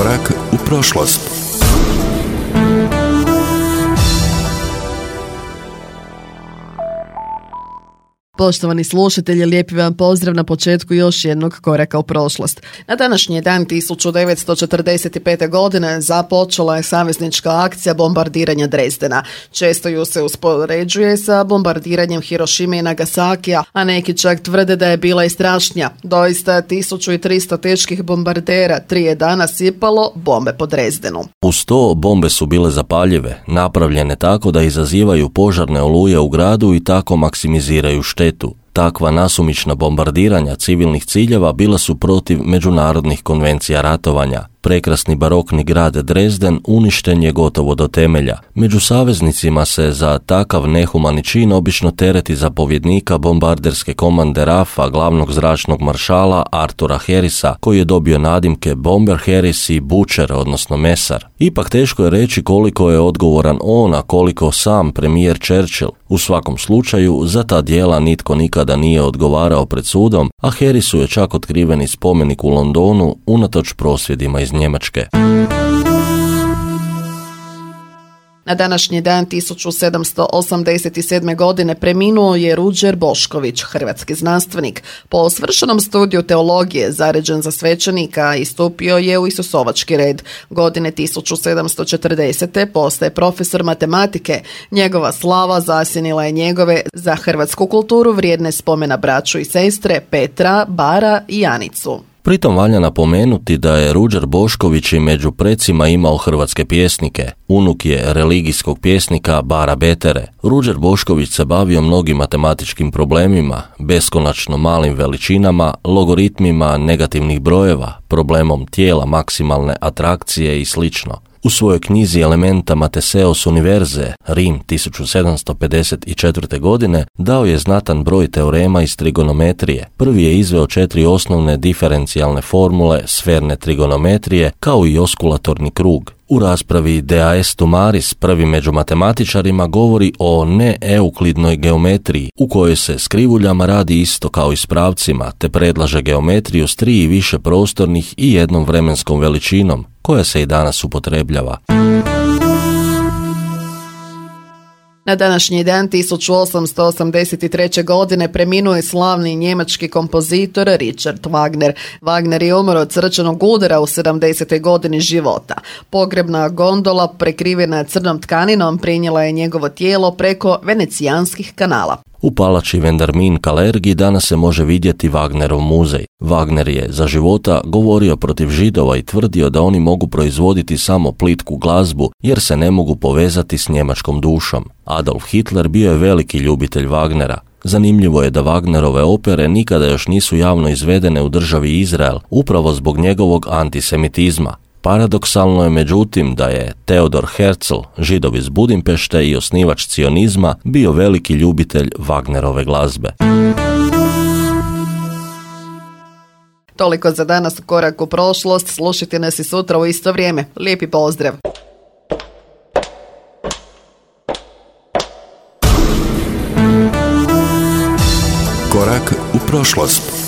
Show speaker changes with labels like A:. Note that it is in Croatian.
A: Korak u prošlost.
B: Poštovani slušatelji, lijepi vam pozdrav na početku još jednog koraka u prošlost. Na današnji dan 1945. godine započela je saveznička akcija bombardiranja Drezdena. Često ju se uspoređuje sa bombardiranjem Hirošime i Nagasakija, a neki čak tvrde da je bila i strašnija. Doista 1300 teških bombardera 3 dana sipalo bombe po Drezdenu.
C: Uz to bombe su bile zapaljive, napravljene tako da izazivaju požarne oluje u gradu i tako maksimiziraju štetu. Takva nasumična bombardiranja civilnih ciljeva bila su protiv međunarodnih konvencija ratovanja. Prekrasni barokni grad Dresden uništen je gotovo do temelja. Među saveznicima se za takav nehumani čin obično tereti zapovjednika bombarderske komande RAF-a, glavnog zračnog maršala Artura Harrisa, koji je dobio nadimke Bomber Harris i Butcher, odnosno Mesar. Ipak teško je reći koliko je odgovoran on, a koliko sam premijer Churchill. U svakom slučaju, za ta djela nitko nikada nije odgovarao pred sudom, a Harrisu je čak otkriveni spomenik u Londonu unatoč prosvjedima iz Njemačke.
B: Na današnji dan 1787. godine preminuo je Ruđer Bošković, hrvatski znanstvenik. Po svršenom studiju teologije, zaređen za svećenika, istupio je u Isusovački red. Godine 1740. postaje profesor matematike. Njegova slava zasjenila je njegove za hrvatsku kulturu vrijedne spomena braću i sestre Petra, Bara i Janicu.
C: Pritom valja napomenuti da je Ruđer Bošković i među precima imao hrvatske pjesnike. Unuk je religijskog pjesnika Bara Betere. Ruđer Bošković se bavio mnogim matematičkim problemima, beskonačno malim veličinama, logaritmima negativnih brojeva, problemom tijela maksimalne atrakcije i slično. U svojoj knjizi Elementa Matheseus Univerze, Rim 1754. godine, dao je znatan broj teorema iz trigonometrije. Prvi je izveo 4 osnovne diferencijalne formule sferne trigonometrije, kao i oskulatorni krug. U raspravi De Aestu Maris, prvi među matematičarima, govori o neeuklidnoj geometriji, u kojoj se s krivuljama radi isto kao i s pravcima, te predlaže geometriju s 3 i više prostornih i jednom vremenskom veličinom, koja se i danas upotrebljava.
B: Na današnji dan 1883. godine preminuo je slavni njemački kompozitor Richard Wagner. Wagner je umro od srčanog udara u 70. godini života. Pogrebna gondola prekrivena crnom tkaninom prinijela je njegovo tijelo preko venecijanskih kanala.
C: U palači Vendarmin Kalergi danas se može vidjeti Wagnerov muzej. Wagner je za života govorio protiv Židova i tvrdio da oni mogu proizvoditi samo plitku glazbu jer se ne mogu povezati s njemačkom dušom. Adolf Hitler bio je veliki ljubitelj Wagnera. Zanimljivo je da Wagnerove opere nikada još nisu javno izvedene u državi Izrael, upravo zbog njegovog antisemitizma. Paradoksalno je međutim da je Theodor Herzl, Židov iz Budimpešte i osnivač cionizma, bio veliki ljubitelj Wagnerove glazbe.
B: Toliko za danas u Korak u prošlost. Slušajte nas i sutra u isto vrijeme. Lijepi pozdrav!
A: Korak u prošlost.